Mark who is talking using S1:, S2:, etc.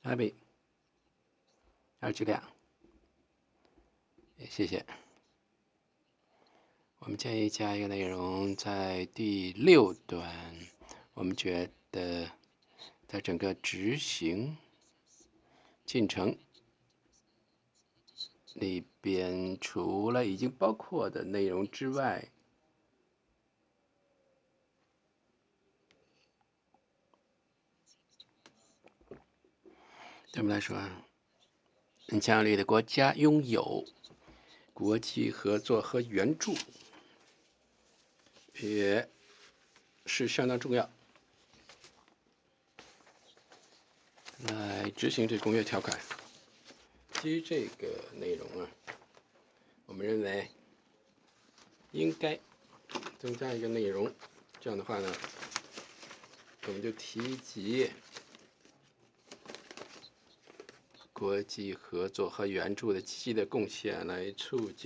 S1: 阿比2质量，谢谢。我们建议加一个内容，在第6段，我们觉得在整个执行进程里边，除了已经包括的内容之外，对我们来说，影响力的国家拥有国际合作和援助，也是相当重要。来执行这公约条款。基于这个内容啊，我们认为应该增加一个内容，这样的话呢，我们就提及国际合作和援助的积极的贡献，来促进